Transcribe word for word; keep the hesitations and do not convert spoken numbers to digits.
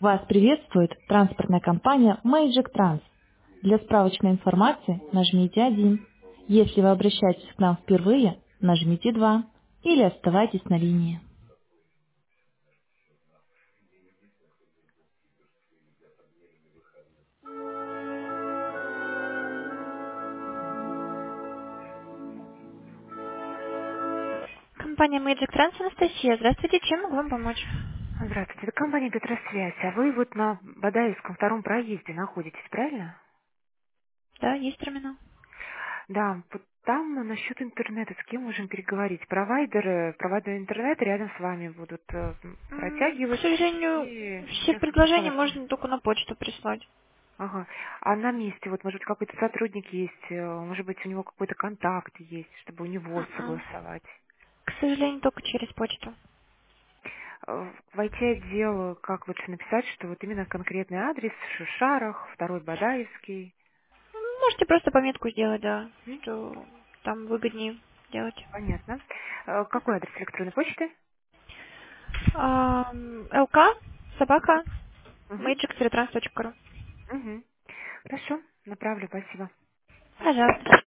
Вас приветствует транспортная компания Magic Trans. Для справочной информации нажмите один. Если вы обращаетесь к нам впервые, нажмите два. Или оставайтесь на линии. Компания Magic Trans, Анастасия. Здравствуйте, чем могу вам помочь? Здравствуйте, это компания Петросвязь, а вы вот на Бадаевском втором проезде находитесь, правильно? Да, есть терминал. Да, вот там насчет интернета, с кем можем переговорить? Провайдеры, провайдеры интернета рядом с вами будут э, м, М, К протягивать сожалению, и все несколько предложения оставаться. можно только на почту прислать. Ага. А на месте, вот, может, какой-то сотрудник есть, э, может быть, у него какой-то контакт есть, чтобы у него М-м. согласовать. К сожалению, только через почту. Э, В ай ти-отдел как лучше написать, что вот именно конкретный адрес, Шишарах, второй Бадаевский. М, Можете просто пометку сделать, да, что там выгоднее делать. Понятно. Э, Какой адрес электронной почты? Ам, ЛК, собака, Угу. magic-trans точка ру. Угу. Хорошо, направлю, спасибо. Пожалуйста.